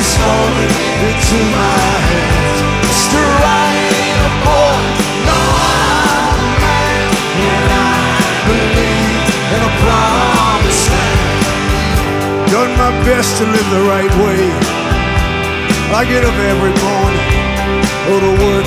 is falling into my hands. Mr. I ain't a boy, no, I'm a man, and I believe in a promised land. Done my best to live the right way. I get up every morning, go to work